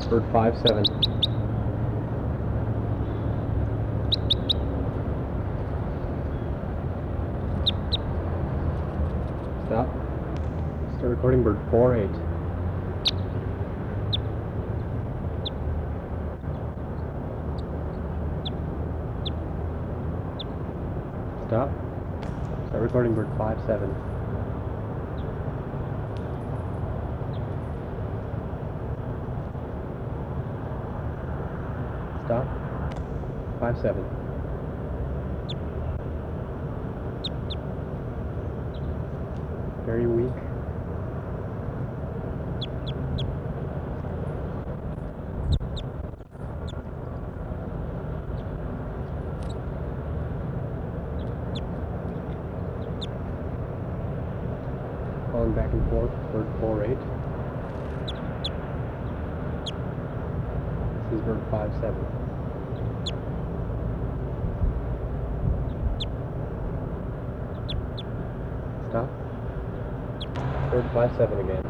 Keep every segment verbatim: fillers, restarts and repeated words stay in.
Bird five seven. Stop. Start recording bird four eight. Stop. Start recording bird five seven. Stop. five seven. Very weak. Falling back and forth, bird four eight. This is bird five seven. Stop. Bird five seven again.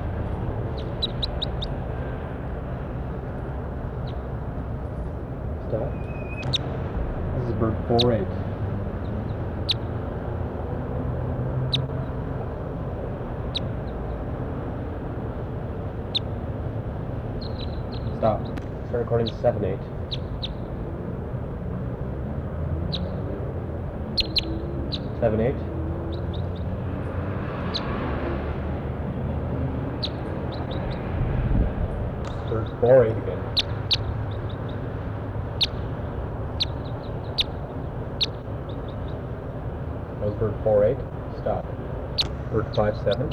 Stop. This is bird four eight. Stop. Start recording seven eight. seven eight. Bird four eight again. That was bird four eight. Stop. Bird five seven.